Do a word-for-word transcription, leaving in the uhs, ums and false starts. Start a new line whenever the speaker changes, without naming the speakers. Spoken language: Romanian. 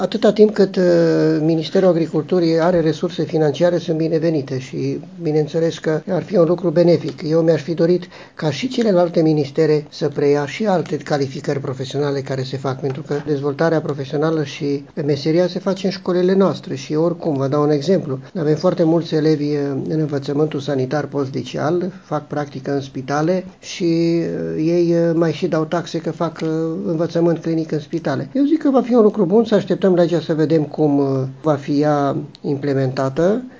Atâta timp cât uh, Ministerul Agriculturii are resurse financiare, sunt binevenite și bineînțeles că ar fi un lucru benefic. Eu mi-aș fi dorit ca și celelalte ministere să preia și alte calificări profesionale care se fac, pentru că dezvoltarea profesională și meseria se face în școlile noastre și oricum, vă dau un exemplu, avem foarte mulți elevi în învățământul sanitar post-liceal, fac practică în spitale și ei mai și dau taxe că fac învățământ clinic în spitale. Eu zic că va fi un lucru bun, să așteptăm legea să vedem cum va fi ea implementată